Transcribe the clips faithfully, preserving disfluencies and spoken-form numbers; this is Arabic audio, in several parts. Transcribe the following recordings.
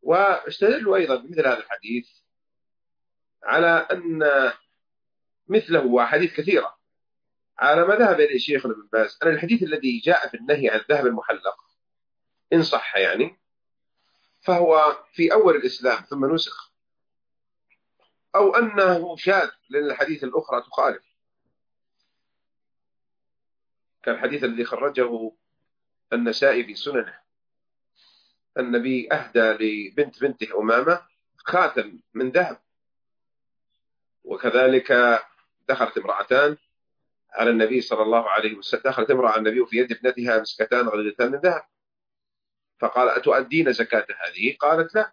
واستدلوا أيضا بمثل هذا الحديث على أن مثله وأحاديث كثيرة على ما ذهب إليه شيخنا ابن باز، أن الحديث الذي جاء في النهي عن الذهب المحلق إن صح يعني فهو في أول الإسلام ثم نسخ، أو أنه شاذ لأن الحديث الأخرى تخالف، كالحديث الذي خرجه النسائي في سننه، النبي أهدى لبنت بنته أمامة خاتم من ذهب، وكذلك دخلت امرأتان على النبي صلى الله عليه وسلم، دخلت امرأة على النبي وفي يد ابنتها مسكتان غليظتان من ذهب، فقال أتؤدين زكاة هذه؟ قالت لا.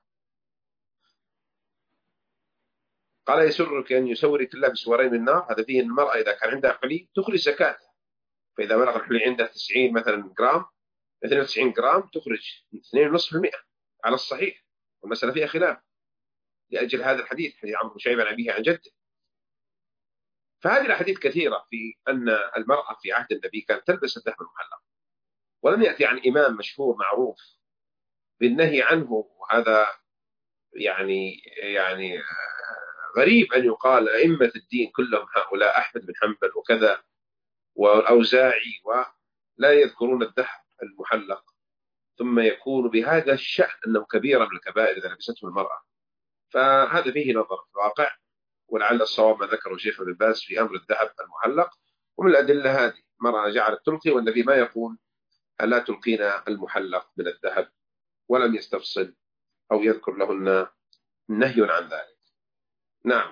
قال يسرك أن يسورك الله بسورين من النار؟ هذا فيه المرأة إذا كان عندها حلي تخرج زكاة، فإذا بلغ الحلي عندها تسعين مثلا جرام، اثنين وتسعين جرام تخرج اثنين فاصلة خمسة بالمئة على الصحيح، والمسألة فيها خلاف لأجل هذا الحديث، حديث عمرو بن شعيب عن أبيه عن جده. فهذه الأحاديث كثيرة في أن المرأة في عهد النبي كانت تلبس الذهب المحلق، ولم يأتي عن إمام مشهور معروف بالنهي عنه، وهذا يعني يعني غريب أن يقال أئمة الدين كلهم هؤلاء أحمد بن حنبل وكذا والأوزاعي ولا يذكرون الذهب المحلق، ثم يكون بهذا الشأن أنه كبيرة من الكبائر إذا لبسته المرأة. فهذا فيه نظر في الواقع، ولعل الصواب ما ذكره شيخ ابن باز في أمر الذهب المحلق. ومن الأدلة هذه مرأة جعلت تلقي، والنبي ما يقول ألا تلقين المحلق من الذهب، ولم يستفصل أو يذكر لهن نهي عن ذلك. نعم.